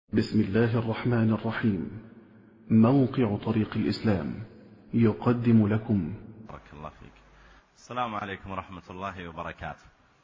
بسم الله الرحمن الرحيم. موقع طريق الإسلام يقدم لكم. بارك الله فيك. السلام عليكم ورحمة الله وبركاته.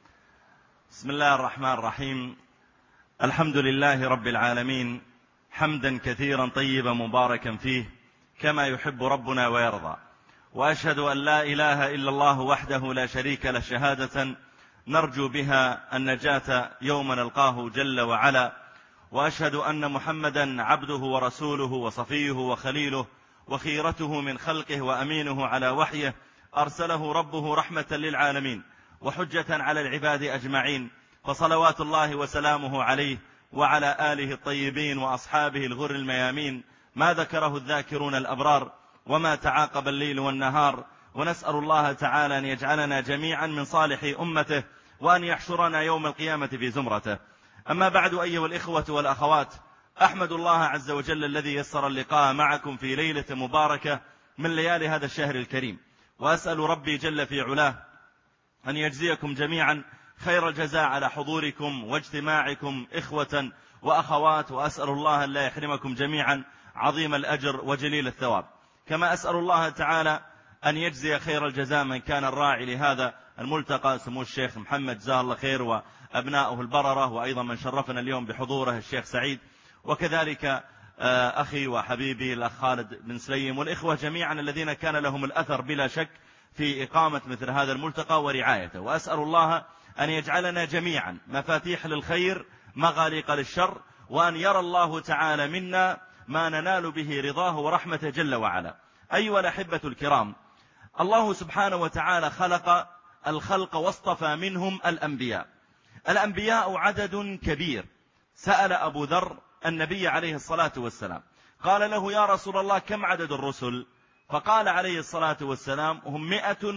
بسم الله الرحمن الرحيم. الحمد لله رب العالمين، حمدا كثيرا طيبا مباركا فيه كما يحب ربنا ويرضى. وأشهد أن لا إله إلا الله وحده لا شريك له، شهادة نرجو بها النجاة يوم نلقاه جل وعلا. وأشهد أن محمدا عبده ورسوله وصفيه وخليله وخيرته من خلقه وأمينه على وحيه، أرسله ربه رحمة للعالمين وحجة على العباد أجمعين، فصلوات الله وسلامه عليه وعلى آله الطيبين وأصحابه الغر الميامين، ما ذكره الذاكرون الأبرار وما تعاقب الليل والنهار. ونسأل الله تعالى أن يجعلنا جميعا من صالح أمته، وأن يحشرنا يوم القيامة في زمرته. أما بعد، أيها الإخوة والأخوات، أحمد الله عز وجل الذي يسر اللقاء معكم في ليلة مباركة من ليالي هذا الشهر الكريم، وأسأل ربي جل في علاه أن يجزيكم جميعا خير الجزاء على حضوركم واجتماعكم إخوة وأخوات، وأسأل الله أن لا يحرمكم جميعا عظيم الأجر وجليل الثواب. كما أسأل الله تعالى أن يجزي خير الجزاء من كان الراعي لهذا الملتقى، سمو الشيخ محمد جزاه الله خير وأبناؤه البررة، وأيضا من شرفنا اليوم بحضوره الشيخ سعيد، وكذلك أخي وحبيبي الأخ خالد بن سليم، والإخوة جميعا الذين كان لهم الأثر بلا شك في إقامة مثل هذا الملتقى ورعايته. وأسأل الله أن يجعلنا جميعا مفاتيح للخير مغاليق للشر، وأن يرى الله تعالى منا ما ننال به رضاه ورحمته جل وعلا. أيها الأحبة الكرام، الله سبحانه وتعالى خلق الخلق واصطفى منهم الأنبياء. الأنبياء عدد كبير. سأل أبو ذر النبي عليه الصلاة والسلام، قال له: يا رسول الله، كم عدد الرسل؟ فقال عليه الصلاة والسلام: هم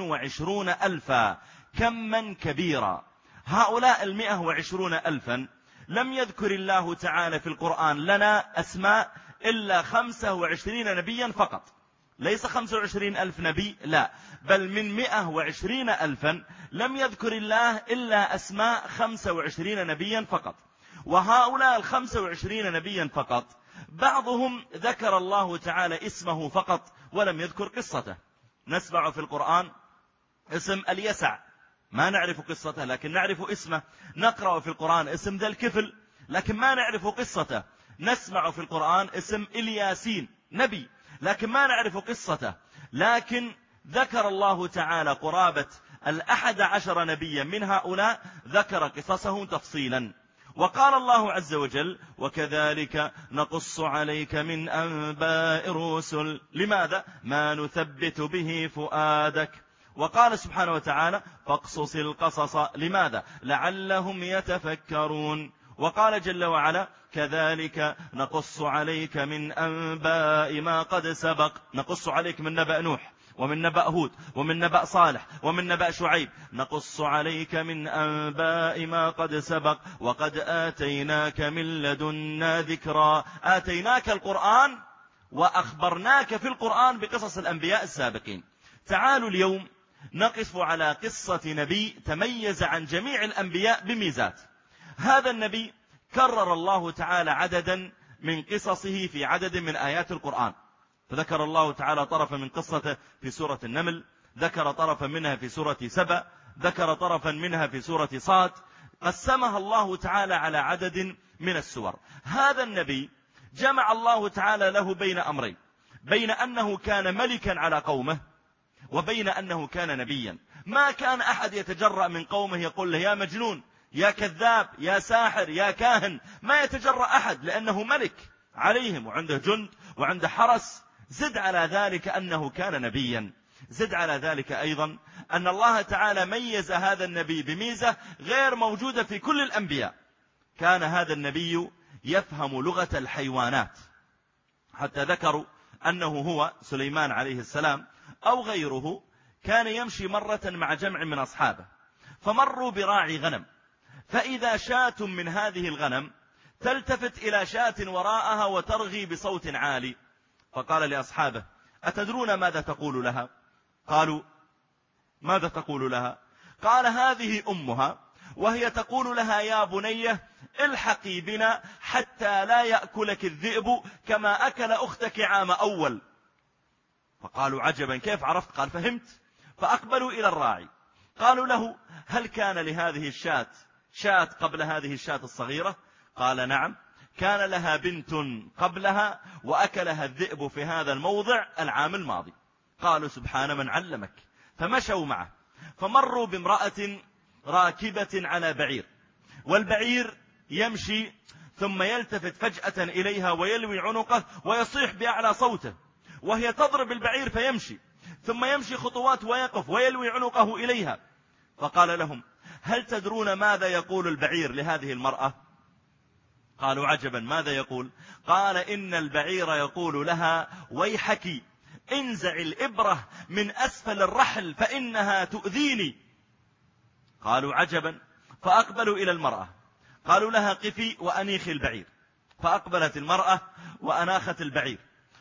120,000، كما كبيرا. هؤلاء 120,000 لم يذكر الله تعالى في القرآن لنا أسماء إلا 25 نبيا فقط. ليس 25,000 نبي، لا، بل من 120,000 لم يذكر الله إلا أسماء 25 نبيا فقط. وهؤلاء 25 نبيا فقط بعضهم ذكر الله تعالى اسمه فقط ولم يذكر قصته. نسمع في القرآن اسم اليسع، ما نعرف قصته لكن نعرف اسمه. نقرأ في القرآن اسم ذا الكفل لكن ما نعرف قصته. نسمع في القرآن اسم الياسين، نبي، لكن ما نعرف قصته. لكن ذكر الله تعالى قرابة 11 نبيا من هؤلاء ذكر قصصهم تفصيلا. وقال الله عز وجل: وكذلك نقص عليك من أنباء الرسل. لماذا؟ ما نثبت به فؤادك. وقال سبحانه وتعالى: فاقصص القصص. لماذا؟ لعلهم يتفكرون. وقال جل وعلا: كذلك نقص عليك من أنباء ما قد سبق. نقص عليك من نبأ نوح، ومن نبأ هود، ومن نبأ صالح، ومن نبأ شعيب. نقص عليك من أنباء ما قد سبق وقد آتيناك من لدنا ذكرا. آتيناك القرآن وأخبرناك في القرآن بقصص الأنبياء السابقين. تعالوا اليوم نقف على قصة نبي تميز عن جميع الأنبياء بميزات. هذا النبي كرر الله تعالى عددا من قصصه في عدد من آيات القرآن. فذكر الله تعالى طرفا من قصته في سورة النمل، ذكر طرفا منها في سورة سبأ، ذكر طرفا منها في سورة صاد. قسمها الله تعالى على عدد من السور. هذا النبي جمع الله تعالى له بين أمرين: بين أنه كان ملكا على قومه، وبين أنه كان نبيا. ما كان أحد يتجرأ من قومه يقول له يا مجنون، يا كذاب، يا ساحر، يا كاهن. ما يتجرأ أحد لأنه ملك عليهم وعنده جند وعنده حرس. زد على ذلك أنه كان نبيا. زد على ذلك أيضا أن الله تعالى ميز هذا النبي بميزة غير موجودة في كل الأنبياء. كان هذا النبي يفهم لغة الحيوانات، حتى ذكروا أنه هو سليمان عليه السلام أو غيره كان يمشي مرة مع جمع من أصحابه، فمروا براعي غنم، فإذا شاة من هذه الغنم تلتفت إلى شاة وراءها وترغي بصوت عالي، فقال لأصحابه: أتدرون ماذا تقول لها؟ قالوا: ماذا تقول لها؟ قال: هذه أمها وهي تقول لها يا بنية الحقي بنا حتى لا يأكلك الذئب كما أكل أختك عام أول. فقالوا عجبا كيف عرفت؟ قال فهمت. فأقبلوا إلى الراعي قالوا له هل كان لهذه الشاة شاة قبل هذه الشاة الصغيرة؟ قال نعم، كان لها بنت قبلها وأكلها الذئب في هذا الموضع العام الماضي. قالوا سبحان من علمك. فمشوا معه فمروا بامرأة راكبة على بعير، والبعير يمشي ثم يلتفت فجأة إليها ويلوي عنقه ويصيح بأعلى صوته، وهي تضرب البعير فيمشي ثم يمشي خطوات ويقف ويلوي عنقه إليها. فقال لهم هل تدرون ماذا يقول البعير لهذه المرأة؟ قالوا عجبا ماذا يقول؟ قال إن البعير يقول لها ويحك انزع الإبرة من أسفل الرحل فإنها تؤذيني. قالوا عجبا. فأقبلوا إلى المرأة قالوا لها قفي وأنيخي البعير. فأقبلت المرأة وأناخت البعير،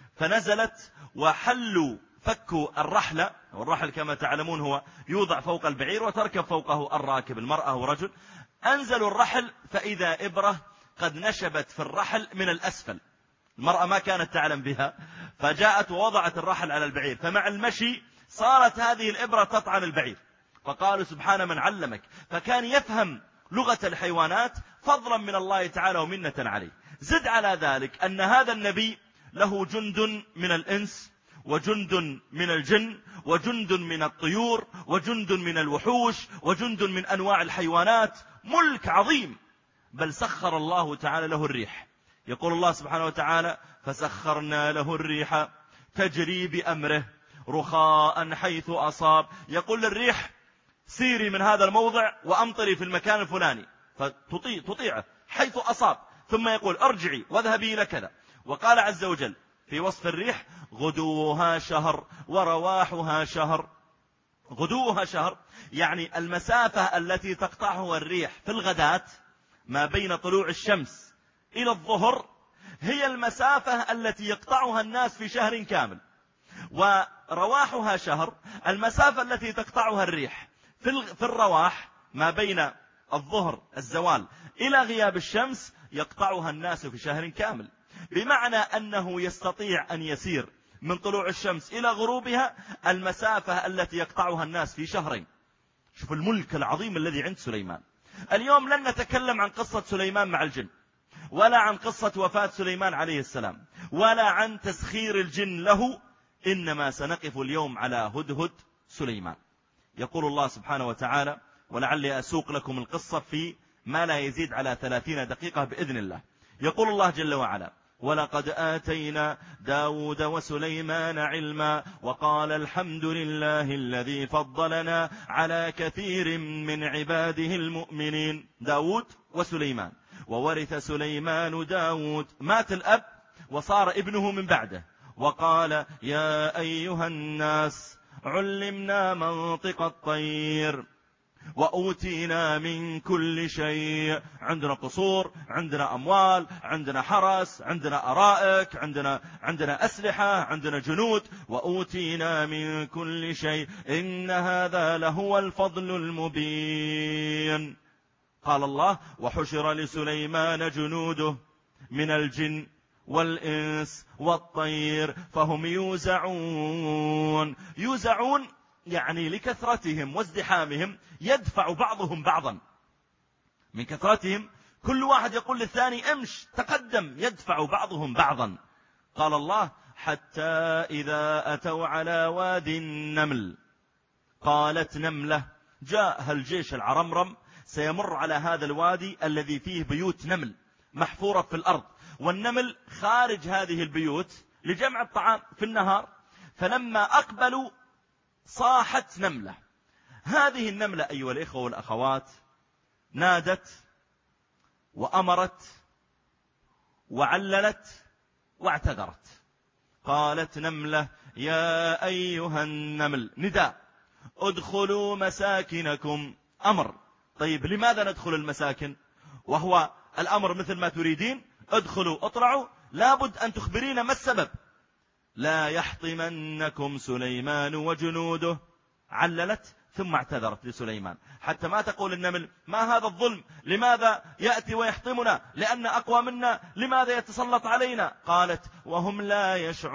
فنزلت وحلوا فكوا الرحلة، والرحل كما تعلمون هو يوضع فوق البعير وتركب فوقه الراكب المرأة ورجل. أنزلوا الرحل فإذا إبرة قد نشبت في الرحل من الأسفل، المرأة ما كانت تعلم بها، فجاءت ووضعت الرحل على البعير، فمع المشي صارت هذه الإبرة تطعن البعير. فقالوا سبحان من علمك. فكان يفهم لغة الحيوانات فضلا من الله تعالى ومنة عليه. زد على ذلك أن هذا النبي له جند من الإنس وجند من الجن وجند من الطيور وجند من الوحوش وجند من أنواع الحيوانات، ملك عظيم. بل سخر الله تعالى له الريح. يقول الله سبحانه وتعالى فسخرنا له الريح تجري بأمره رخاء حيث أصاب. يقول للريح سيري من هذا الموضع وأمطري في المكان الفلاني فتطيعه حيث أصاب، ثم يقول ارجعي واذهبي إلى كذا. وقال عز وجل في وصف الريح غدوها شهر ورواحها شهر. غدوها شهر يعني المسافة التي تقطعها الريح في الغداة ما بين طلوع الشمس إلى الظهر هي المسافة التي يقطعها الناس في شهر كامل. ورواحها شهر المسافة التي تقطعها الريح في الرواح ما بين الظهر الزوال إلى غياب الشمس يقطعها الناس في شهر كامل، بمعنى أنه يستطيع أن يسير من طلوع الشمس إلى غروبها المسافة التي يقطعها الناس في شهرين. شوف الملك العظيم الذي عند سليمان. اليوم لن نتكلم عن قصة سليمان مع الجن، ولا عن قصة وفاة سليمان عليه السلام، ولا عن تسخير الجن له، إنما سنقف اليوم على هدهد سليمان. يقول الله سبحانه وتعالى، ولعلي أسوق لكم القصة في ما لا يزيد على 30 دقيقة بإذن الله. يقول الله جل وعلا ولقد آتينا داود وسليمان علما وقال الحمد لله الذي فضلنا على كثير من عباده المؤمنين. داود وسليمان، وورث سليمان داود. مات الأب وصار ابنه من بعده، وقال يا أيها الناس علمنا منطق الطير وأوتينا من كل شيء. عندنا قصور، عندنا أموال، عندنا حرس، عندنا أرائك، عندنا أسلحة، عندنا جنود. وأوتينا من كل شيء إن هذا لهو الفضل المبين. قال الله وحشر لسليمان جنوده من الجن والإنس والطير فهم يوزعون يعني لكثرتهم وازدحامهم يدفع بعضهم بعضا. من كثرتهم كل واحد يقول للثاني امش تقدم، يدفع بعضهم بعضا. قال الله حتى إذا أتوا على وادي النمل قالت نملة، جاء الجيش العرمرم سيمر على هذا الوادي الذي فيه بيوت نمل محفورة في الأرض، والنمل خارج هذه البيوت لجمع الطعام في النهار. فلما أقبلوا صاحت نملة. هذه النملة أيها الإخوة والأخوات نادت وأمرت وعللت واعتذرت. قالت نملة يا أيها النمل، نداء، ادخلوا مساكنكم. أمر. طيب لماذا ندخل المساكن وهو الأمر مثل ما تريدين؟ ادخلوا اطلعوا، لابد أن تخبرين ما السبب. لا يحطمنكم سليمان وجنوده. عللت ثم اعتذرت لسليمان، حتى ما تقول النمل ما هذا الظلم، لماذا يأتي ويحطمنا، لأن أقوى منا، لماذا يتسلط علينا؟ قالت وهم لا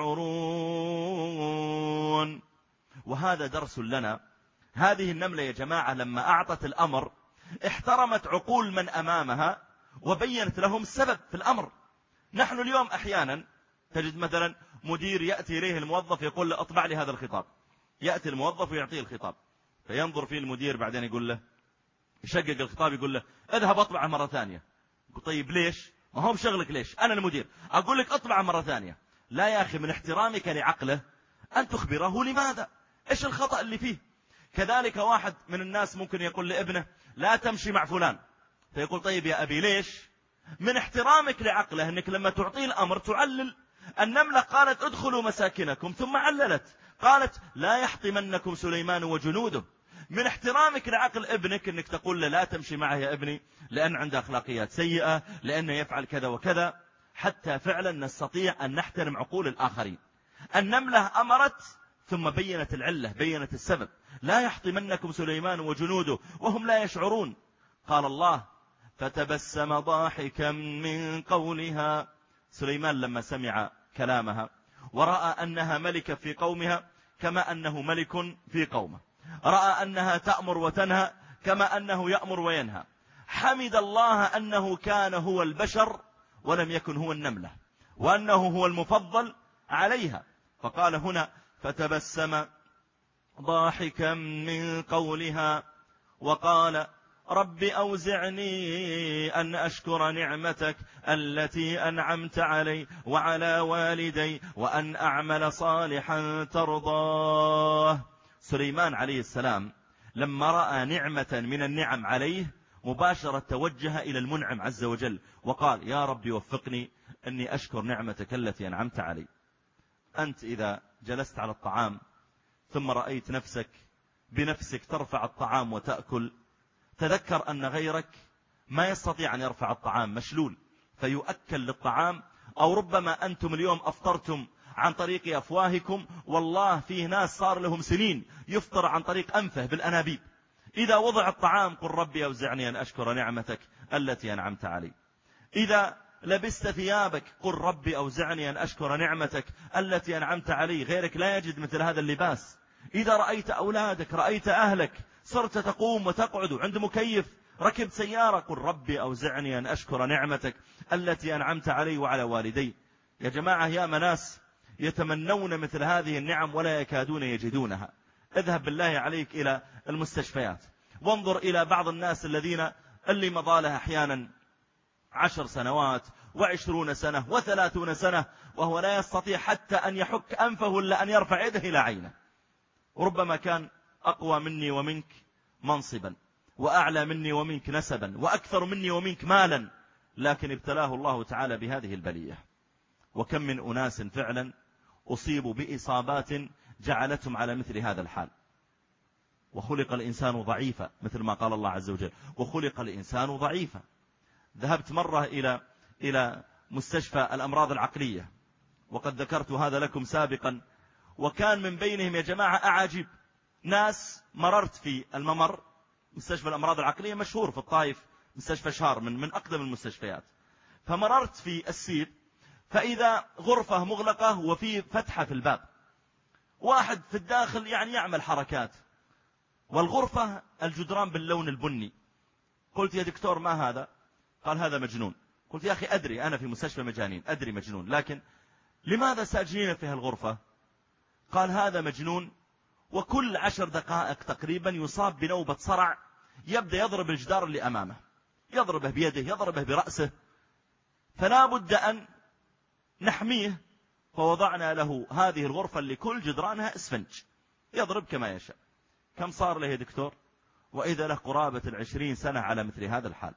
يشعرون. وهذا درس لنا. هذه النملة يا جماعة لما أعطت الأمر احترمت عقول من أمامها وبينت لهم السبب في الأمر. نحن اليوم أحيانا تجد مثلا مدير يأتي إليه الموظف يقول له اطبع لي هذا الخطاب، يأتي الموظف ويعطيه الخطاب، فينظر فيه المدير، بعدين يقول له يشقق الخطاب، يقول له اذهب اطبعه مرة ثانية. يقول طيب ليش؟ ما هو بشغلك، ليش؟ أنا المدير أقول لك اطبعه مرة ثانية. لا يا أخي، من احترامك لعقله أن تخبره لماذا، إيش الخطأ اللي فيه. كذلك واحد من الناس ممكن يقول لابنه لا تمشي مع فلان، فيقول طيب يا أبي ليش؟ من احترامك لعقله أنك لما تعطيه الأمر تعلل. النملة قالت ادخلوا مساكنكم، ثم عللت قالت لا يحطمنكم سليمان وجنوده. من احترامك لعقل ابنك أنك تقول له لا تمشي معه يا ابني لأن عنده أخلاقيات سيئة، لأنه يفعل كذا وكذا، حتى فعلا نستطيع أن نحترم عقول الآخرين. النملة أمرت ثم بينت العلة، بينت السبب، لا يحطمنكم سليمان وجنوده وهم لا يشعرون. قال الله فتبسم ضاحكا من قولها. سليمان لما سمع كلامها ورأى أنها ملكة في قومها كما أنه ملك في قومه، رأى أنها تأمر وتنهى كما أنه يأمر وينهى، حمد الله أنه كان هو البشر ولم يكن هو النملة، وأنه هو المفضل عليها. فقال هنا فتبسم ضاحكا من قولها وقال رب أوزعني أن أشكر نعمتك التي أنعمت علي وعلى والدي وأن أعمل صالحا ترضاه. سليمان عليه السلام لما رأى نعمة من النعم عليه مباشرة توجه إلى المنعم عز وجل وقال يا رب وفقني أني أشكر نعمتك التي أنعمت علي. أنت إذا جلست على الطعام ثم رأيت نفسك بنفسك ترفع الطعام وتأكل، تذكر أن غيرك ما يستطيع أن يرفع الطعام، مشلول فيؤكل للطعام، أو ربما أنتم اليوم أفطرتم عن طريق أفواهكم، والله فيه ناس صار لهم سنين يفطر عن طريق أنفه بالأنابيب. إذا وضع الطعام قل ربي أوزعني أن أشكر نعمتك التي أنعمت علي. إذا لبست ثيابك قل ربي أوزعني أن أشكر نعمتك التي أنعمت علي، غيرك لا يجد مثل هذا اللباس. إذا رأيت أولادك، رأيت أهلك، صرت تقوم وتقعد عند مكيف، ركبت سيارة قل ربي أوزعني أن أشكر نعمتك التي أنعمت علي وعلى والدي. يا جماعة يا مناس يتمنون مثل هذه النعم ولا يكادون يجدونها. اذهب بالله عليك إلى المستشفيات وانظر إلى بعض الناس اللي مضى أحيانا 10 سنوات و20 سنة و30 سنة وهو لا يستطيع حتى أن يحك أنفه إلا أن يرفع يده إلى عينه. وربما كان أقوى مني ومنك منصبا وأعلى مني ومنك نسبا وأكثر مني ومنك مالا، لكن ابتلاه الله تعالى بهذه البلية. وكم من أناس فعلا أصيبوا بإصابات جعلتهم على مثل هذا الحال. وخلق الإنسان ضعيفا مثل ما قال الله عز وجل وخلق الإنسان ضعيفا. ذهبت مرة إلى مستشفى الأمراض العقلية وقد ذكرت هذا لكم سابقا، وكان من بينهم يا جماعة أعاجيب. ناس مررت في الممر، مستشفى الأمراض العقلية مشهور في الطائف، مستشفى شهر من أقدم المستشفيات، فمررت في السير فإذا غرفة مغلقة وفي فتحة في الباب، واحد في الداخل يعمل حركات، والغرفة الجدران باللون البني. قلت يا دكتور ما هذا؟ قال هذا مجنون. قلت يا أخي أدري أنا في مستشفى مجانين، أدري مجنون، لكن لماذا ساجنين في هالغرفة؟ قال هذا مجنون وكل 10 دقائق تقريبا يصاب بنوبة صرع، يبدأ يضرب الجدار اللي أمامه، يضربه بيده، يضربه برأسه، فلا بد أن نحميه. فوضعنا له هذه الغرفة اللي كل جدرانها اسفنج يضرب كما يشاء. كم صار له يا دكتور؟ وإذا له قرابة 20 سنة على مثل هذا الحال.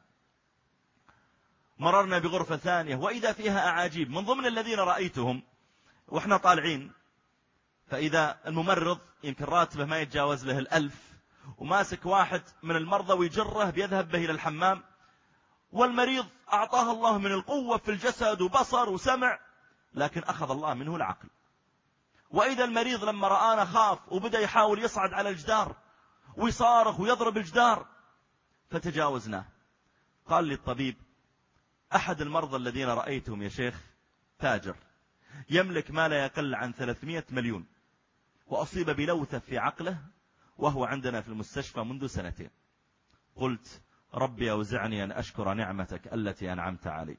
مررنا بغرفة ثانية وإذا فيها أعاجيب. من ضمن الذين رأيتهم وإحنا طالعين فإذا الممرض يمكن راتبه ما يتجاوز له 1000 وماسك واحد من المرضى ويجره بيذهب به إلى الحمام، والمريض أعطاه الله من القوة في الجسد وبصر وسمع، لكن أخذ الله منه العقل. وإذا المريض لما رآنا خاف وبدأ يحاول يصعد على الجدار ويصارخ ويضرب الجدار، فتجاوزناه. قال لي الطبيب: أحد المرضى الذين رأيتهم يا شيخ تاجر يملك ما لا يقل عن 300 مليون، وأصيب بلوثة في عقله وهو عندنا في المستشفى منذ 2 سنين. قلت: ربي أوزعني أن أشكر نعمتك التي أنعمت علي.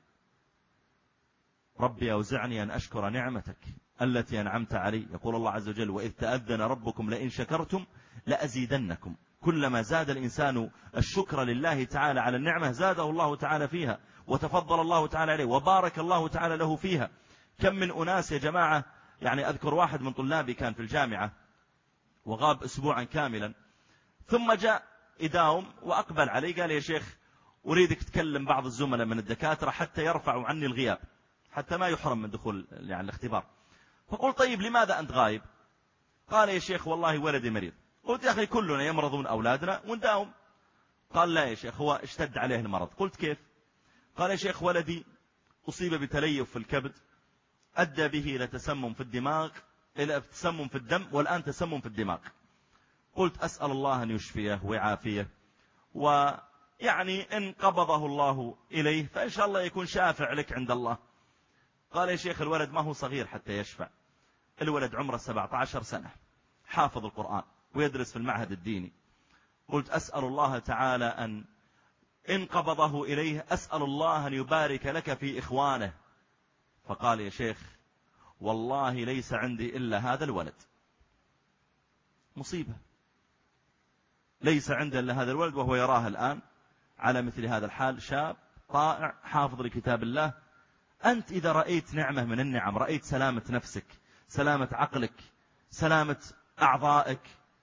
ربي أوزعني أن أشكر نعمتك التي أنعمت علي. يقول الله عز وجل: وإذ تأذن ربكم لئن شكرتم لأزيدنكم. كلما زاد الإنسان الشكر لله تعالى على النعمة زاده الله تعالى فيها، وتفضل الله تعالى عليه، وبارك الله تعالى له فيها. كم من أناس يا جماعة، يعني أذكر واحد من طلابي كان في الجامعة وغاب أسبوعا كاملا، ثم جاء يداوم وأقبل علي قال: يا شيخ أريدك تكلم بعض الزملاء من الدكاترة حتى يرفعوا عني الغياب، حتى ما يحرم من دخول يعني الاختبار. فقلت: طيب لماذا أنت غايب؟ قال: يا شيخ والله ولدي مريض. قلت: يا أخي كلنا يمرضون أولادنا ونداوم. قال: لا يا شيخ، هو اشتد عليه المرض. قلت: كيف؟ قال: يا شيخ ولدي أصيب بتليف في الكبد أدى به إلى تسمم في الدماغ، إلى تسمم في الدم، والآن تسمم في الدماغ. قلت: أسأل الله أن يشفيه ويعافيه، ويعني إن قبضه الله إليه فإن شاء الله يكون شافع لك عند الله. قال: يا شيخ الولد ما هو صغير حتى يشفع، الولد عمره 17 سنة، حافظ القرآن ويدرس في المعهد الديني. قلت: أسأل الله تعالى أن إن قبضه إليه أسأل الله أن يبارك لك في إخوانه. فقال: يا شيخ والله ليس عندي إلا هذا الولد. مصيبة، ليس عنده إلا هذا الولد، وهو يراه الآن على مثل هذا الحال، شاب طائع حافظ لكتاب الله. أنت إذا رأيت نعمة من النعم، رأيت سلامة نفسك، سلامة عقلك، سلامة أعضائك،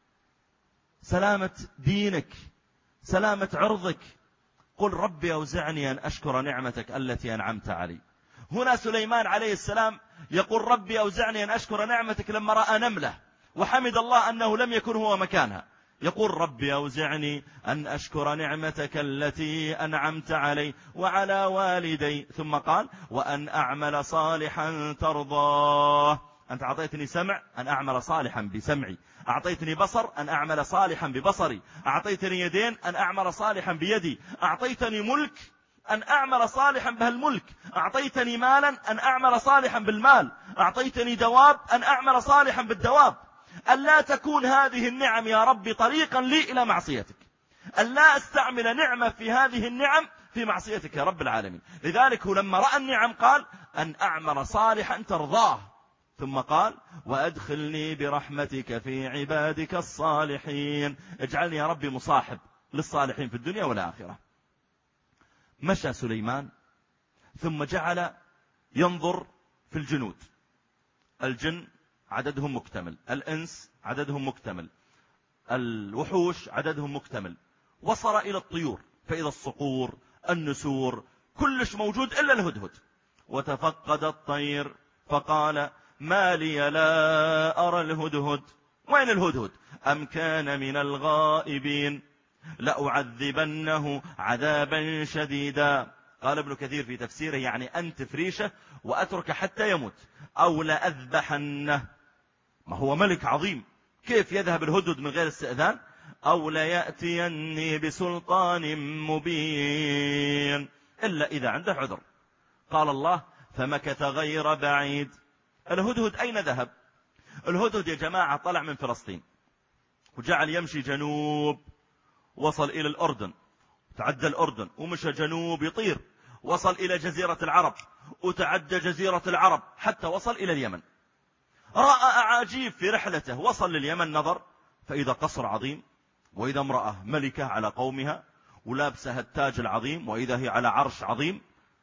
سلامة دينك، سلامة عرضك، قل: ربي أوزعني أن أشكر نعمتك التي أنعمت علي. هنا سليمان عليه السلام يقول: ربي أوزعني أن أشكر نعمتك لما رأى نملة وحمد الله أنه لم يكن هو مكانها. يقول: ربي أوزعني أن أشكر نعمتك التي أنعمت علي وعلى والدي. ثم قال: وأن أعمل صالحا ترضاه. أنت أعطيتني سمع أن أعمل صالحا بسمعي، أعطيتني بصر أن أعمل صالحا ببصري، أعطيتني يدين أن أعمل صالحا بيدي، أعطيتني ملك أن أعمل صالحا بهالملك، أعطيتني مالا أن أعمل صالحا بالمال، أعطيتني دواب أن أعمل صالحا بالدواب. ألا تكون هذه النعم يا ربي طريقا لي إلى معصيتك، ألا أستعمل نعمة في هذه النعم في معصيتك يا رب العالمين. لذلك هو لما رأى النعم قال: أن أعمل صالحا ترضاه. ثم قال: وأدخلني برحمتك في عبادك الصالحين. اجعلني يا ربي مصاحب للصالحين في الدنيا والآخرة. مشى سليمان ثم جعل ينظر في الجنود. الجن عددهم مكتمل، الإنس عددهم مكتمل، الوحوش عددهم مكتمل. وصل إلى الطيور فإذا الصقور، النسور، كلش موجود إلا الهدهد. وتفقد الطير فقال: ما لي لا أرى الهدهد. وين الهدهد؟ أم كان من الغائبين لأعذبنه عذابا شديدا. قال ابن كثير في تفسيره: يعني أن تفريشه وأترك حتى يموت، أو لأذبحنه. ما هو ملك عظيم، كيف يذهب الهدهد من غير استئذان؟ أو ليأتيني بسلطان مبين، إلا إذا عنده عذر. قال الله: فمكث غير بعيد. الهدهد أين ذهب؟ الهدهد يا جماعة طلع من فلسطين وجعل يمشي جنوب، وصل إلى الأردن، تعدى الأردن ومشى جنوب يطير، وصل إلى جزيرة العرب وتعدى جزيرة العرب حتى وصل إلى اليمن. رأى أعاجيب في رحلته، وصل لليمن نظر فإذا قصر عظيم، وإذا امرأة ملكة على قومها ولابسها التاج العظيم، وإذا هي على عرش عظيم،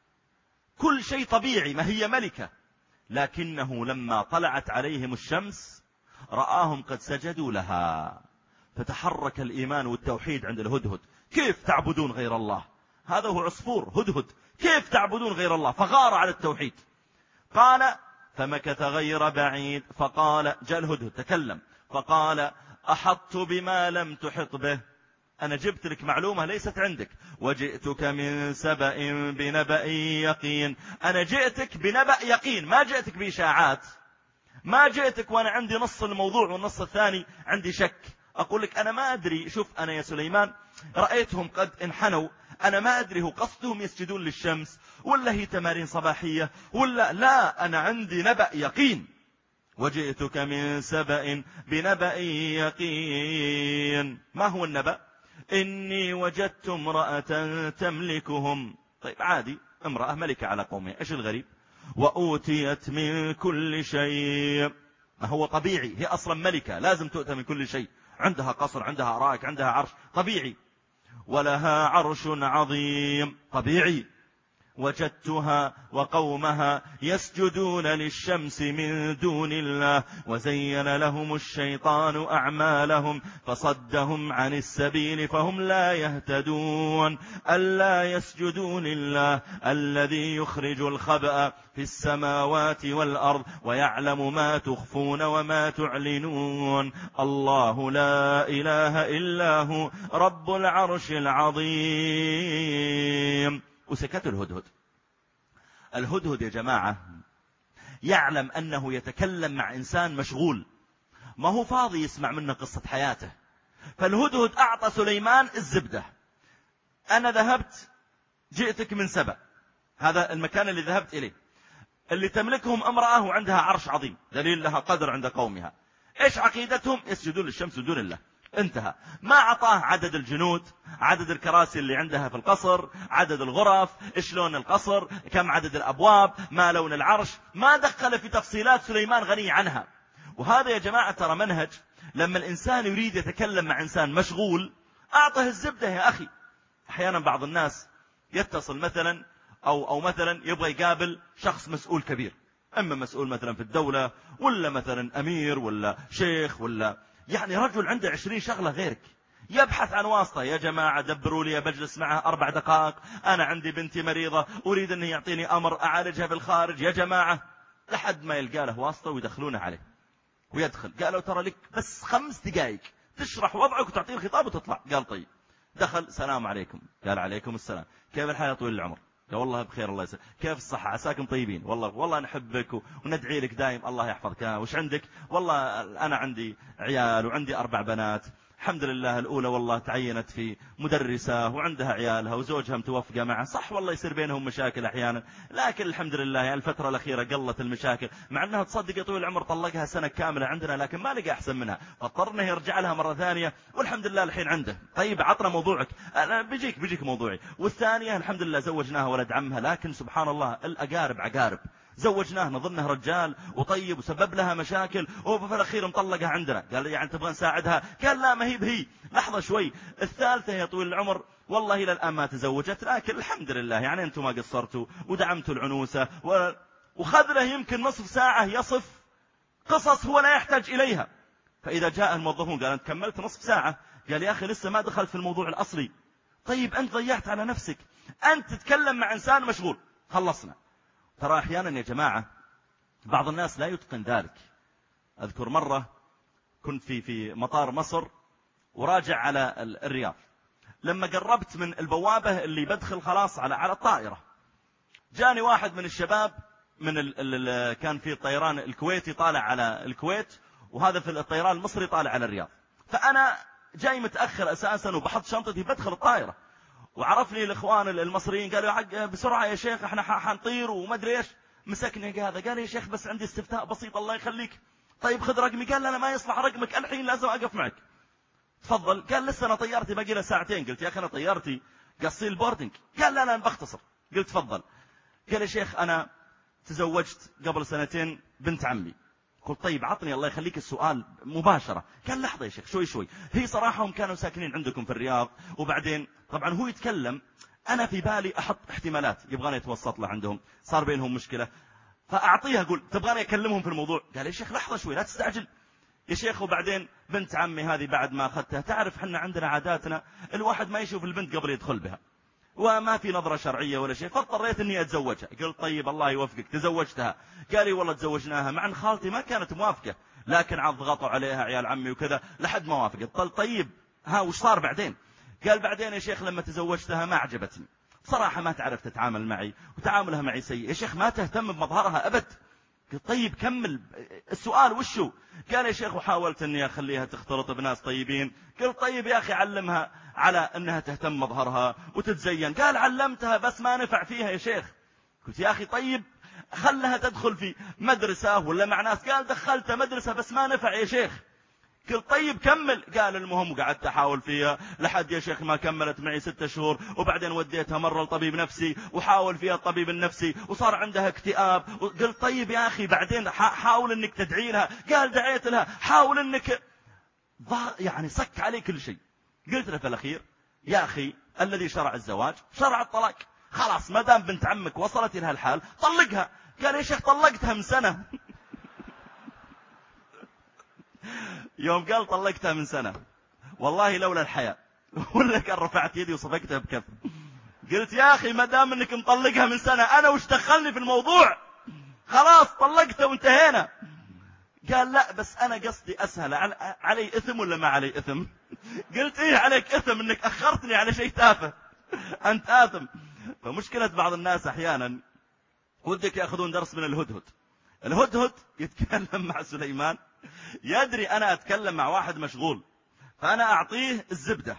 كل شيء طبيعي، ما هي ملكة. لكنه لما طلعت عليهم الشمس رآهم قد سجدوا لها، فتحرك الإيمان والتوحيد عند الهدهد. كيف تعبدون غير الله؟ هذا هو عصفور هدهد، كيف تعبدون غير الله؟ فغار على التوحيد. قال: فمكث غير بعيد فقال، جاء الهدهد تكلم فقال: أحطت بما لم تحط به. أنا جبت لك معلومة ليست عندك، وجئتك من سبأ بنبأ يقين. أنا جئتك بنبأ يقين، ما جئتك بإشاعات، ما جئتك وأنا عندي نص الموضوع والنص الثاني عندي شك. أقول لك أنا ما أدري، شوف أنا يا سليمان رأيتهم قد انحنوا، أنا ما أدري هو قصدهم يسجدون للشمس ولا هي تمارين صباحية ولا لا، أنا عندي نبأ يقين. وجئتك من سبأ بنبأ يقين. ما هو النبأ؟ إني وجدت امرأة تملكهم. طيب عادي، امرأة ملكة على قومها، إيش الغريب؟ وأوتيت من كل شيء. ما هو طبيعي، هي أصلا ملكة لازم تؤتى من كل شيء، عندها قصر، عندها أرائك، عندها عرش، طبيعي. ولها عرش عظيم، طبيعي. وجدتها وقومها يسجدون للشمس من دون الله وزين لهم الشيطان أعمالهم فصدهم عن السبيل فهم لا يهتدون. ألا يسجدوا لله الذي يخرج الخبأ في السماوات والأرض ويعلم ما تخفون وما تعلنون. الله لا إله إلا هو رب العرش العظيم. وسكت الهدهد. الهدهد يا جماعة يعلم أنه يتكلم مع إنسان مشغول، ما هو فاضي يسمع منه قصة حياته. فالهدهد أعطى سليمان الزبدة. أنا ذهبت، جئتك من سبأ، هذا المكان اللي ذهبت إليه، اللي تملكهم امرأة وعندها عرش عظيم، دليل لها قدر عند قومها. إيش عقيدتهم؟ يسجدون للشمس دون الله. انتهى. ما أعطاه عدد الجنود، عدد الكراسي اللي عندها في القصر، عدد الغرف، إيش لون القصر، كم عدد الأبواب، ما لون العرش، ما دخل في تفصيلات سليمان غني عنها. وهذا يا جماعة ترى منهج، لما الإنسان يريد يتكلم مع إنسان مشغول أعطه الزبدة يا أخي. أحيانا بعض الناس يتصل مثلا أو مثلا يبغى يقابل شخص مسؤول كبير، أما مسؤول مثلا في الدولة ولا مثلا أمير ولا شيخ ولا يعني رجل عنده 20 شغلة غيرك، يبحث عن واسطة. يا جماعة دبروا لي بجلس معه 4 دقائق، أنا عندي بنتي مريضة أريد أنه يعطيني أمر أعالجها في الخارج يا جماعة، لحد ما يلقى له واسطة ويدخلونه عليه ويدخل. قالوا ترى لك بس 5 دقائق تشرح وضعك وتعطيه الخطاب وتطلع. قال طيب. دخل، سلام عليكم. قال عليكم السلام. كيف الحال يا طويل العمر؟ قال والله بخير الله يسلمك. كيف الصحة؟ عساكم طيبين؟ والله نحبك وندعي لك دايم الله يحفظك. وش عندك؟ والله أنا عندي عيال وعندي 4 بنات، الحمد لله. الأولى والله تعينت في مدرسة وعندها عيالها وزوجها متوفقة معه، صح والله يصير بينهم مشاكل أحيانا، لكن الحمد لله يعني الفترة الأخيرة قلت المشاكل، مع أنها تصدق يا طويل العمر طلقها سنة كاملة عندنا لكن ما لقى أحسن منها، فاضطرنا يرجع لها مرة ثانية والحمد لله الحين عنده. طيب عطنا موضوعك. أنا بيجيك موضوعي. والثانية الحمد لله زوجناها ولد عمها، لكن سبحان الله الأقارب عقارب، زوجناه نظنه رجال وطيب وسبب لها مشاكل وفي الأخير مطلقها عندنا. قال يعني تبغى نساعدها؟ قال لا ما هي لحظة شوي. الثالثة يا طويل العمر والله إلى الآن ما تزوجت، لكن الحمد لله يعني أنتم ما قصرتوا ودعمتوا العنوسة وخذ له يمكن نصف ساعة يصف قصص هو لا يحتاج إليها. فإذا جاء الموظفون قال أنت كملت نصف ساعة، قال يا أخي لسه ما دخلت في الموضوع الأصلي. طيب أنت ضيعت على نفسك، أنت تتكلم مع إنسان مشغول. خلصنا. ترى أحيانا يا جماعة بعض الناس لا يتقن ذلك. أذكر مرة كنت في مطار مصر وراجع على الرياض، لما قربت من البوابة اللي بدخل خلاص على الطائرة، جاني واحد من الشباب من كان في الطيران الكويتي طالع على الكويت، وهذا في الطيران المصري طالع على الرياض. فأنا جاي متأخر أساسا وبحط شنطتي بدخل الطائرة، وعرفني الإخوان المصريين قالوا بسرعة يا شيخ احنا حنطير وما ادري ايش. مسكني هذا قال يا شيخ بس عندي استفتاء بسيط الله يخليك. طيب خذ رقمي. قال أنا ما يصلح رقمك الحين لازم أقف معك. تفضل. قال لسه أنا طيارتي باقي لها 2 ساعتين. قلت يا أخي أنا طيارتي قصي البوردنج. قال لا بختصر. قلت تفضل. قال يا شيخ أنا تزوجت قبل 2 سنين بنت عمي. قلت طيب عطني الله يخليك السؤال مباشرة. قال لحظة يا شيخ شوي هي صراحة هم كانوا ساكنين عندكم في الرياض، وبعدين طبعا هو يتكلم أنا في بالي أحط احتمالات يبغاني يتوسط له عندهم، صار بينهم مشكلة، فأعطيها أقول تبغاني أكلمهم في الموضوع. قال يا شيخ لحظة شوي لا تستعجل يا شيخ. وبعدين بنت عمي هذه بعد ما أخذتها تعرف حنا عندنا عاداتنا الواحد ما يشوف البنت قبل يدخل بها، وما في نظرة شرعية ولا شيء، فاضطريت أني أتزوجها. قلت طيب الله يوفقك تزوجتها. قال لي والله تزوجناها مع أن خالتي ما كانت موافقة، لكن ضغطوا عليها عيال عمي وكذا لحد ما وافقت. طيب ها وش صار بعدين؟ قال بعدين يا شيخ لما تزوجتها ما عجبتني، بصراحة ما تعرف تتعامل معي وتعاملها معي سيء يا شيخ، ما تهتم بمظهرها أبد. قلت طيب كمل السؤال وشو؟ قال يا شيخ وحاولت أني أخليها تختلط بناس طيبين. قلت طيب يا أخي علمها على أنها تهتم مظهرها وتتزين. قال علمتها بس ما نفع فيها يا شيخ. قلت يا أخي طيب خلها تدخل في مدرسة ولا مع ناس. قال دخلت مدرسة بس ما نفع يا شيخ. قلت طيب كمل. قال المهم قعدت أحاول فيها لحد يا شيخ ما كملت معي 6 شهور، وبعدين وديتها مرة لطبيب نفسي وحاول فيها الطبيب النفسي وصار عندها اكتئاب. قلت طيب يا أخي بعدين حاول أنك تدعي لها. قال دعيت لها. حاول أنك يعني صك علي كل شيء. قلت له في الأخير يا أخي الذي شرع الزواج شرع الطلاق، خلاص ما دام بنت عمك وصلت إلى هالحال طلقها. قال يا شيخ طلقتها من سنة. يوم قال طلقتها من سنة والله لولا الحياة ولا كان رفعت يدي وصفقتها بكف. قلت يا أخي ما دام أنك مطلقها من سنة أنا وش دخلني في الموضوع؟ خلاص طلقتها وانتهينا. قال لا بس أنا قصدي أسهل، علي إثم ولا ما علي إثم؟ قلت إيه عليك إثم أنك أخرتني على شيء تافه، أنت آثم. فمشكلة بعض الناس أحيانا ودك يأخذون درس من الهدهد. الهدهد يتكلم مع سليمان، يدري أنا أتكلم مع واحد مشغول فأنا أعطيه الزبدة.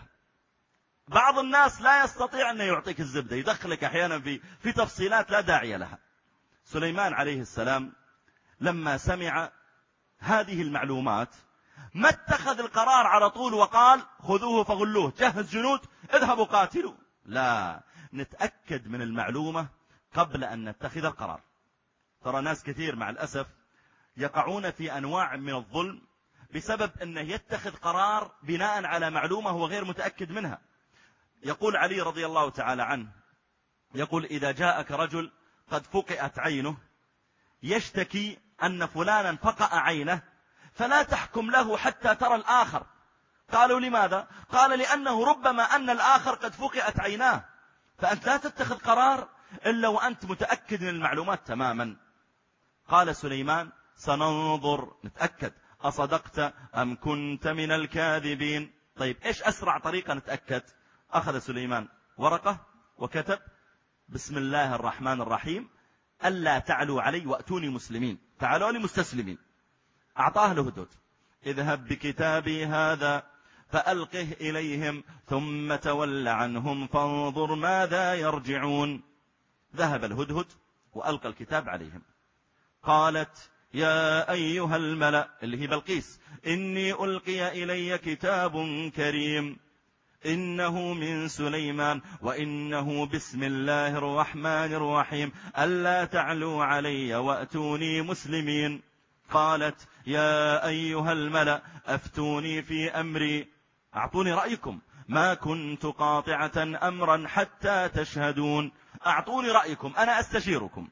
بعض الناس لا يستطيع أن يعطيك الزبدة، يدخلك أحيانا في تفصيلات لا داعي لها. سليمان عليه السلام لما سمع هذه المعلومات ما اتخذ القرار على طول وقال خذوه فغلوه، جهز جنود اذهبوا قاتلوا. لا، نتأكد من المعلومة قبل أن نتخذ القرار. ترى ناس كثير مع الأسف يقعون في أنواع من الظلم بسبب أنه يتخذ قرار بناء على معلومة هو غير متأكد منها. يقول علي رضي الله تعالى عنه، يقول إذا جاءك رجل قد فقئت عينه يشتكي أن فلانا فقأ عينه فلا تحكم له حتى ترى الآخر. قالوا لماذا؟ قال لأنه ربما أن الآخر قد فقئت عيناه، فأنت لا تتخذ قرار إلا وأنت متأكد من المعلومات تماما. قال سليمان سننظر نتأكد أصدقت أم كنت من الكاذبين. طيب إيش أسرع طريقة نتأكد؟ أخذ سليمان ورقة وكتب بسم الله الرحمن الرحيم ألا تعلوا علي وأتوني مسلمين، تعالوا لي مستسلمين. أعطاه الهدهد اذهب بكتابي هذا فألقه إليهم ثم تول عنهم فانظر ماذا يرجعون. ذهب الهدهد وألقى الكتاب عليهم. قالت يا أيها الملأ اللي هي بلقيس إني ألقي إلي كتاب كريم إنه من سليمان وإنه بسم الله الرحمن الرحيم ألا تعلوا علي وأتوني مسلمين. قالت يا أيها الملأ أفتوني في أمري، أعطوني رأيكم، ما كنت قاطعة أمرا حتى تشهدون، أعطوني رأيكم أنا أستشيركم.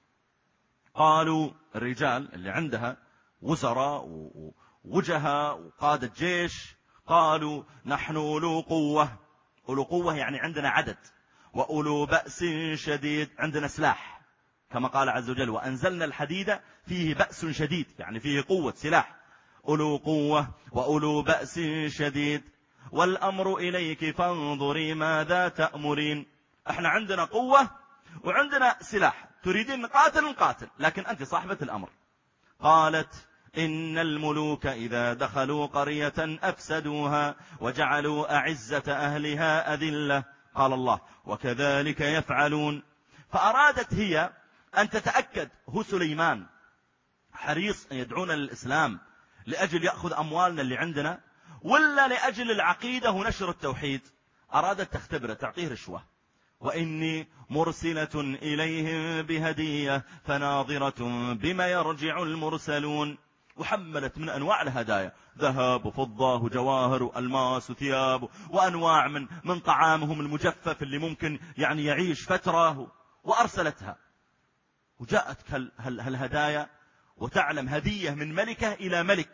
قالوا الرجال اللي عندها وزراء ووجهاء وقادة جيش قالوا نحن أولو قوة. أولو قوة يعني عندنا عدد، وأولو بأس شديد عندنا سلاح، كما قال عز وجل وأنزلنا الحديد فيه بأس شديد يعني فيه قوة سلاح. أولو قوة وأولو بأس شديد والأمر إليك فانظري ماذا تأمرين. احنا عندنا قوة وعندنا سلاح، تريدين نقاتل لكن أنت صاحبة الأمر. قالت إن الملوك إذا دخلوا قرية أفسدوها وجعلوا أعزة أهلها أذلة. قال الله وكذلك يفعلون. فأرادت هي أن تتأكد هو سليمان حريص أن يدعونا للإسلام لأجل يأخذ أموالنا اللي عندنا ولا لأجل العقيدة ونشر التوحيد. أرادت تختبره، تعطيه رشوة. وإني مرسلة إليهم بهدية فناظرة بما يرجع المرسلون. وحملت من أنواع الهدايا ذهب وفضة وجواهر وألماس وثياب وأنواع من طعامهم المجفف اللي ممكن يعني يعيش فترة، وأرسلتها. وجاءت هالهدايا وتعلم هدية من ملكة إلى ملك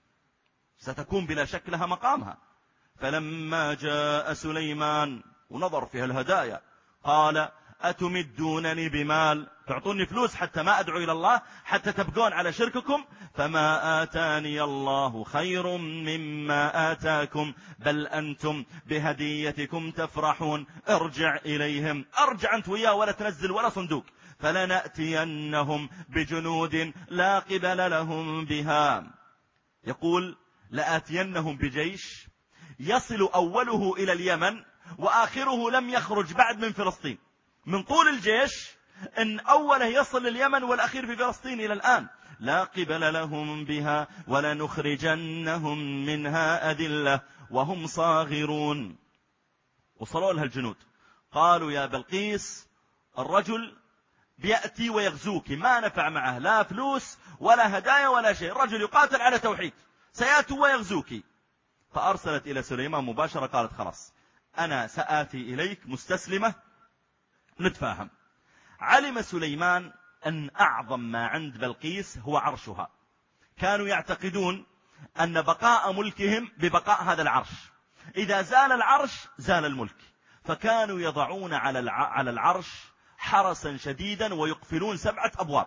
ستكون بلا شك لها مقامها. فلما جاء سليمان ونظر في الهدايا قال أتمدونني بمال، تعطوني فلوس حتى ما أدعو إلى الله، حتى تبقون على شرككم، فما آتاني الله خير مما آتاكم بل أنتم بهديتكم تفرحون. ارجع إليهم، أرجع أنت وياه ولا تنزل ولا صندوق، فلنأتينهم بجنود لا قبل لهم بها. يقول لآتينهم بجيش يصل أوله إلى اليمن وآخره لم يخرج بعد من فلسطين، من طول الجيش إن أوله يصل لليمن والأخير في فلسطين إلى الآن. لا قبل لهم بها ولنخرجنهم منها أذلة وهم صاغرون. وصلوا لها الجنود قالوا يا بلقيس الرجل بيأتي ويغزوك، ما نفع معه لا فلوس ولا هدايا ولا شيء، الرجل يقاتل على توحيد، سيأتي ويغزوك. فأرسلت إلى سليمان مباشرة قالت خلاص أنا سآتي إليك مستسلمة نتفاهم. علم سليمان أن أعظم ما عند بلقيس هو عرشها، كانوا يعتقدون أن بقاء ملكهم ببقاء هذا العرش، إذا زال العرش زال الملك، فكانوا يضعون على العرش حرسا شديدا ويقفلون 7 أبواب،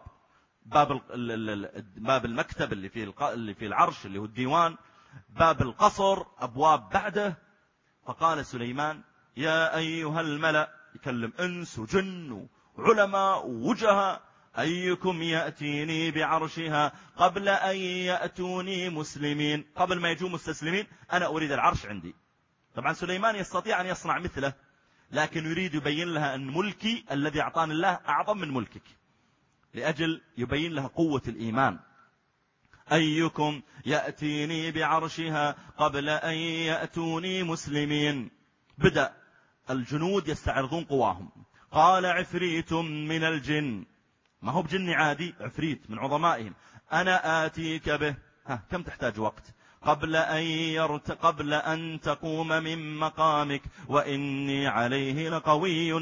باب المكتب اللي في العرش اللي هو الديوان، باب القصر أبواب بعده. فقال سليمان يا أيها الملأ، يكلم إنس وجن وعلماء ووجهاء، أيكم يأتيني بعرشها قبل أن يأتوني مسلمين، قبل ما يجوا مستسلمين أنا أريد العرش عندي. طبعا سليمان يستطيع أن يصنع مثله، لكن يريد يبين لها أن ملكي الذي أعطاني الله أعظم من ملكك، لأجل يبين لها قوة الإيمان. أيكم يأتيني بعرشها قبل أن يأتوني مسلمين. بدأ الجنود يستعرضون قواهم. قال عفريت من الجن، ما هو بجن عادي، عفريت من عظمائهم، أنا آتيك به. كم تحتاج وقت؟ قبل أن تقوم من مقامك وإني عليه لقوي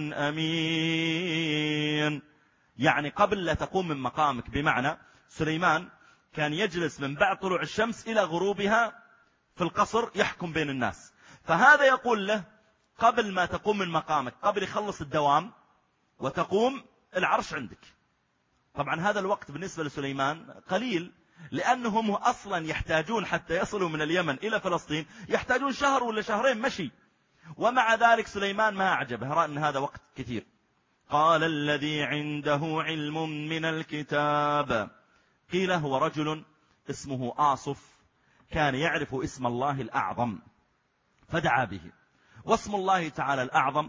أمين. يعني قبل لا تقوم من مقامك، بمعنى سليمان كان يجلس من بعد طلوع الشمس إلى غروبها في القصر يحكم بين الناس، فهذا يقول له قبل ما تقوم من مقامك، قبل يخلص الدوام وتقوم العرش عندك. طبعا هذا الوقت بالنسبة لسليمان قليل، لأنهم أصلا يحتاجون حتى يصلوا من اليمن إلى فلسطين يحتاجون 1 ولا 2 شهرين مشي، ومع ذلك سليمان ما أعجبه، رأى أن هذا وقت كثير. قال الذي عنده علم من الكتاب، قيل هو رجل اسمه آصف كان يعرف اسم الله الأعظم فدعا به. واسم الله تعالى الأعظم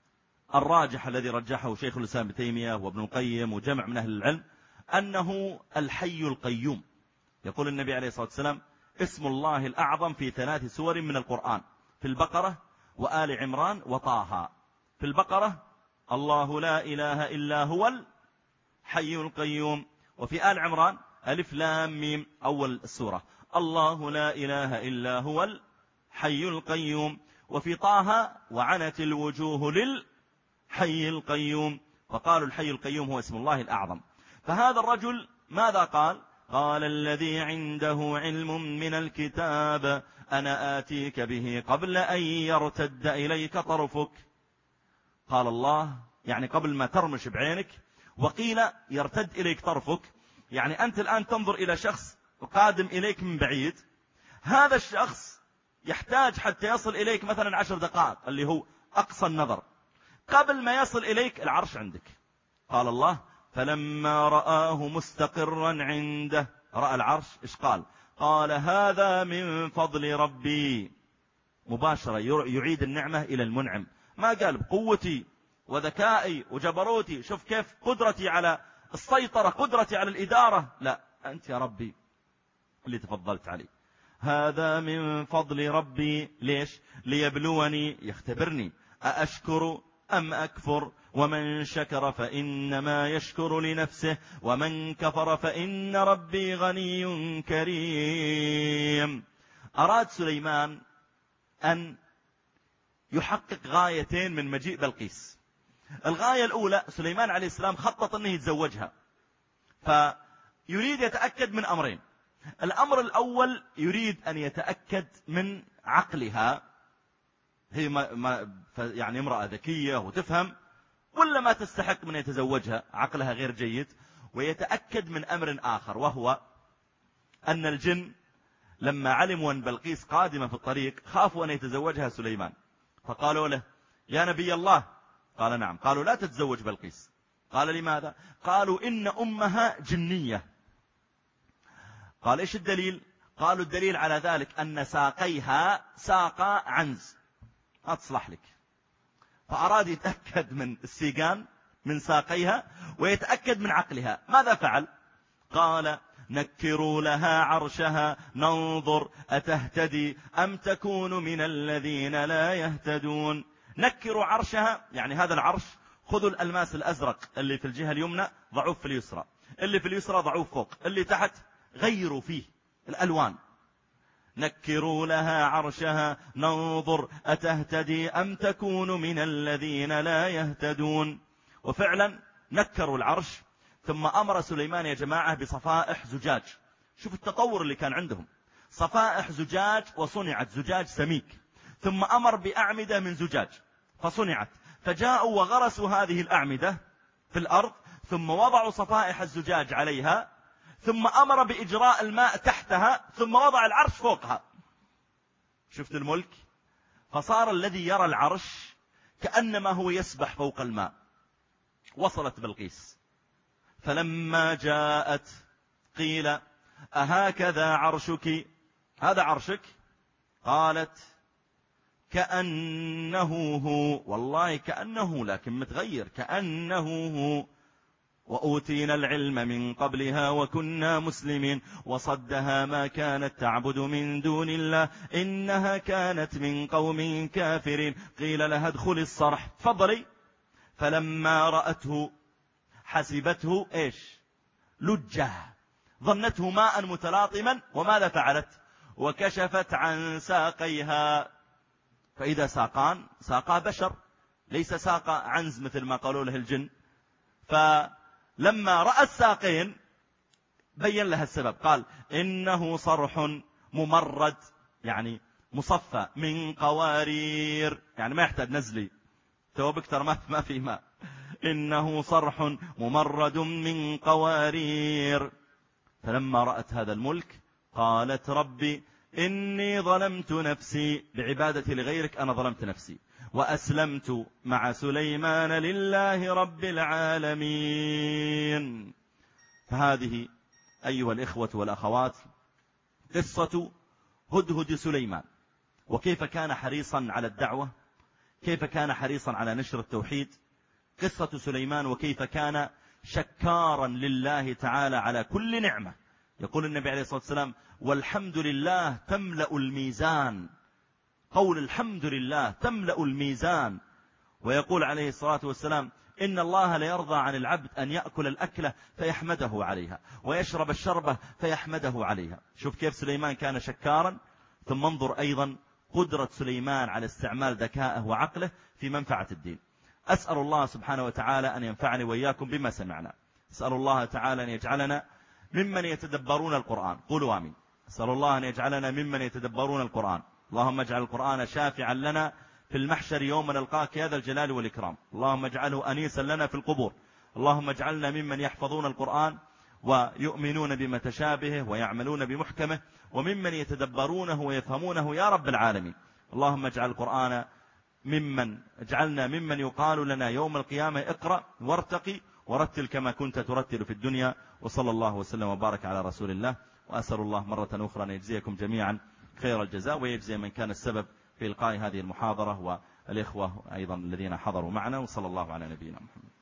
الراجح الذي رجحه شيخ الإسلام ابن تيمية وابن القيم وجمع من أهل العلم أنه الحي القيوم. يقول النبي عليه الصلاة والسلام اسم الله الأعظم في 3 سور من القرآن، في البقرة وآل عمران وطه. في البقرة الله لا إله إلا هو الحي القيوم، وفي آل عمران ألف لام ميم أول السورة الله لا إله إلا هو الحي القيوم، وفي طه وعنت الوجوه للحي القيوم، فقالوا الحي القيوم هو اسم الله الأعظم. فهذا الرجل ماذا قال؟ قال الذي عنده علم من الكتاب أنا آتيك به قبل أن يرتد إليك طرفك. قال الله يعني قبل ما ترمش بعينك، وقيل يرتد إليك طرفك يعني أنت الآن تنظر إلى شخص قادم إليك من بعيد، هذا الشخص يحتاج حتى يصل إليك مثلا 10 دقائق اللي هو أقصى النظر، قبل ما يصل إليك العرش عندك. قال الله فلما رآه مستقرا عنده، رأى العرش إيش قال؟ قال هذا من فضل ربي. مباشرة يعيد النعمة إلى المنعم، ما قال بقوتي وذكائي وجبروتي، شوف كيف قدرتي على السيطرة، قدرتي على الإدارة، لا أنت يا ربي اللي تفضلت علي. هذا من فضل ربي، ليش؟ ليبلوني، يختبرني، أأشكر أم أكفر، ومن شكر فإنما يشكر لنفسه ومن كفر فإن ربي غني كريم. أراد سليمان أن يحقق غايتين من مجيء بلقيس. الغاية الأولى سليمان عليه السلام خطط أنه يتزوجها، فيريد يتأكد من أمرين. الأمر الأول يريد أن يتأكد من عقلها، هي يعني امرأة ذكية وتفهم ولا ما تستحق من يتزوجها، عقلها غير جيد. ويتأكد من أمر آخر، وهو أن الجن لما علموا أن بلقيس قادمة في الطريق خافوا أن يتزوجها سليمان، فقالوا له يا نبي الله، قال نعم. قالوا لا تتزوج بلقيس، قال لماذا؟ قالوا إن أمها جنية. قال إيش الدليل؟ قالوا الدليل على ذلك أن ساقيها ساقا عنز، ما تصلح لك. فأراد يتأكد من السيقان من ساقيها ويتأكد من عقلها. ماذا فعل؟ قال نكروا لها عرشها ننظر أتهتدي أم تكون من الذين لا يهتدون. نكروا عرشها، يعني هذا العرش خذوا الألماس الأزرق اللي في الجهة اليمنى ضعوه في اليسرى، اللي في اليسرى ضعوه فوق، اللي تحت غيروا فيه الألوان. نكروا لها عرشها ننظر أتهتدي أم تكون من الذين لا يهتدون. وفعلا نكروا العرش. ثم أمر سليمان يا جماعة بصفائح زجاج. شوف التطور اللي كان عندهم، صفائح زجاج وصنعت زجاج سميك. ثم أمر بأعمدة من زجاج فصنعت، فجاءوا وغرسوا هذه الأعمدة في الأرض، ثم وضعوا صفائح الزجاج عليها، ثم أمر بإجراء الماء تحتها، ثم وضع العرش فوقها. شفت الملك؟ فصار الذي يرى العرش كأنما هو يسبح فوق الماء. وصلت بلقيس فلما جاءت قيل أهكذا عرشك؟ هذا عرشك؟ قالت كأنه هو. والله كأنه، لكن متغير، كأنه هو. وأوتينا العلم من قبلها وكنا مسلمين وصدها ما كانت تعبد من دون الله إنها كانت من قوم كافرين. قيل لها ادخل الصرح، تفضلي. فلما رأته حسبته إيش؟ لجة، ظنته ماء متلاطما. وماذا فعلت؟ وكشفت عن ساقيها، فإذا ساقان ساقا بشر، ليس ساقا عنز مثل ما قالوا له الجن. فلما رأى الساقين بين لها السبب، قال إنه صرح ممرد، يعني مصفى من قوارير، يعني ما يحتاج نزلي توبك ترى ما في ماء. إنه صرح ممرد من قوارير. فلما رأت هذا الملك قالت ربي إني ظلمت نفسي، بعبادتي لغيرك أنا ظلمت نفسي، وأسلمت مع سليمان لله رب العالمين. فهذه أيها الإخوة والأخوات قصة هدهد سليمان، وكيف كان حريصا على الدعوة، كيف كان حريصا على نشر التوحيد. قصة سليمان وكيف كان شكارا لله تعالى على كل نعمة. يقول النبي عليه الصلاة والسلام والحمد لله تملأ الميزان. قول الحمد لله تملأ الميزان. ويقول عليه الصلاة والسلام إن الله لا يرضى عن العبد أن يأكل الأكلة فيحمده عليها ويشرب الشربة فيحمده عليها. شوف كيف سليمان كان شكارا. ثم انظر أيضا قدرة سليمان على استعمال ذكائه وعقله في منفعة الدين. أسأل الله سبحانه وتعالى أن ينفعني وإياكم بما سمعنا. أسأل الله تعالى أن يجعلنا ممن يتدبرون القرآن. قولوا آمين. أسأل الله أن يجعلنا ممن يتدبرون القرآن. اللهم اجعل القرآن شافعا لنا في المحشر يوم نلقاك يا ذا الجلال والإكرام. اللهم اجعله أنيسا لنا في القبور. اللهم اجعلنا ممن يحفظون القرآن ويؤمنون بمتشابهه ويعملون بمحكمه، وممن يتدبرونه ويفهمونه يا رب العالمين. اللهم اجعل القرآن اجعلنا ممن يقال لنا يوم القيامة اقرأ وارتقي ورتل كما كنت ترتل في الدنيا. وصلى الله وسلم وبارك على رسول الله. وأسأل الله مرة أخرى أن يجزيكم جميعا خير الجزاء، ويجزي من كان السبب في إلقاء هذه المحاضرة والإخوة أيضا الذين حضروا معنا. وصلى الله على نبينا محمد.